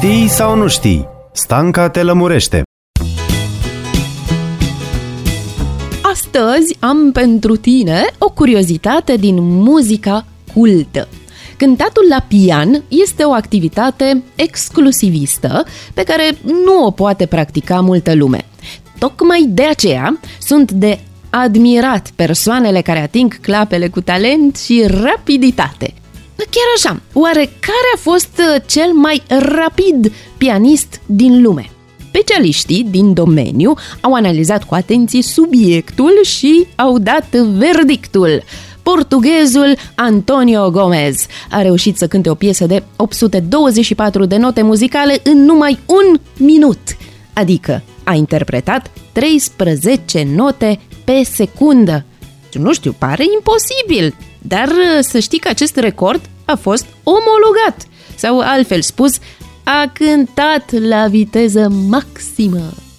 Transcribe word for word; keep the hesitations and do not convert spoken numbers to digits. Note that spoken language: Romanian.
Știi sau nu știi? Stanca te lămurește. Astăzi am pentru tine o curiozitate din muzica cultă. Cântatul la pian este o activitate exclusivistă pe care nu o poate practica multă lume. Tocmai de aceea sunt de admirat persoanele care ating clapele cu talent și rapiditate. Chiar așa, oare care a fost cel mai rapid pianist din lume? Specialiștii din domeniu au analizat cu atenție subiectul și au dat verdictul. Portughezul Antonio Gomez a reușit să cânte o piesă de opt sute douăzeci și patru de note muzicale în numai un minut, adică a interpretat treisprezece note pe secundă. Nu știu, pare imposibil, dar să știi că acest record a fost omologat, sau altfel spus, a cântat la viteză maximă.